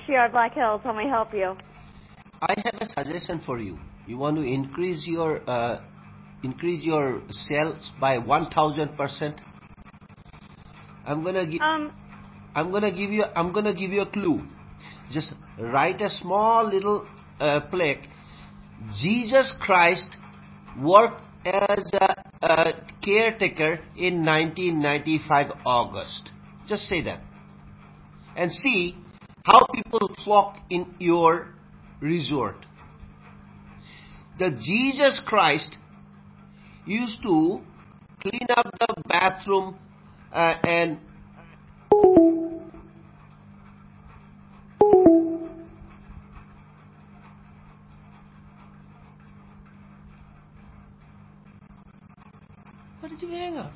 HDR Black Hills. How may I help you? I have a suggestion for you. You want to increase your sales by 1,000%. I'm gonna give you a clue. Just write a small little plaque. Jesus Christ worked as a caretaker in 1995 August. Just say that. And see how people flock in your resort. The Jesus Christ used to clean up the bathroom and what did you hang up?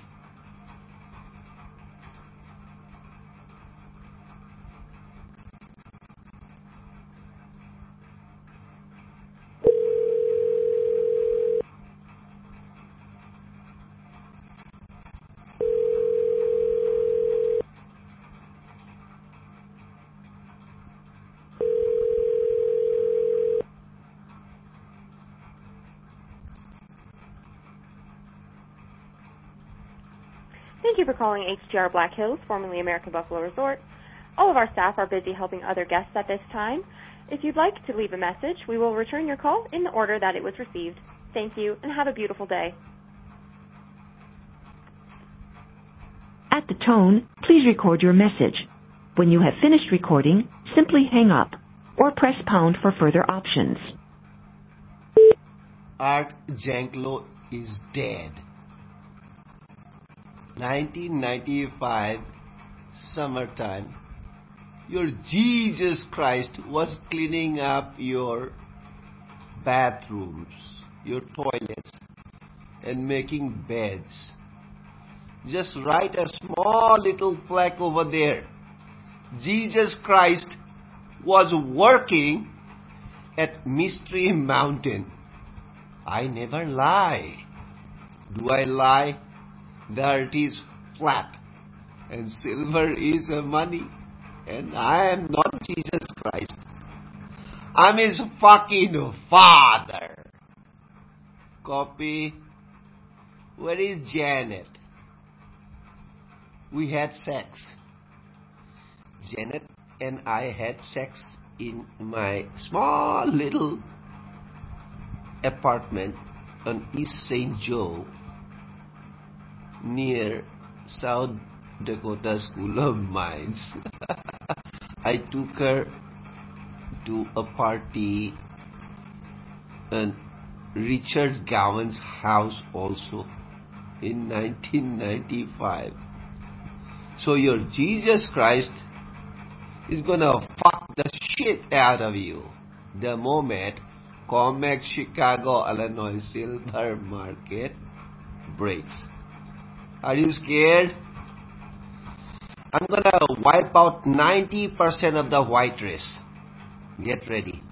Thank you for calling HDR Black Hills, formerly American Buffalo Resort. All of our staff are busy helping other guests at this time. If you'd like to leave a message, we will return your call in the order that it was received. Thank you, and have a beautiful day. At the tone, please record your message. When you have finished recording, simply hang up or press pound for further options. Art Janklow is dead. 1995 summertime. Your Jesus Christ was cleaning up your bathrooms, your toilets, and making beds. Just write a small little plaque over there. Jesus Christ was working at Mystery Mountain. I never lie. Do I lie? The earth is flat and silver is money, and I am not Jesus Christ. I'm his fucking father. Copy. Where is Janet? We had sex. Janet and I had sex in my small little apartment on East St. Joe, near South Dakota School of Mines. I took her to a party in Richard Gowan's house also in 1995. So your Jesus Christ is gonna fuck the shit out of you the moment COMEX Chicago, Illinois silver market breaks. Are you scared? I'm gonna wipe out 90% of the white race. Get ready.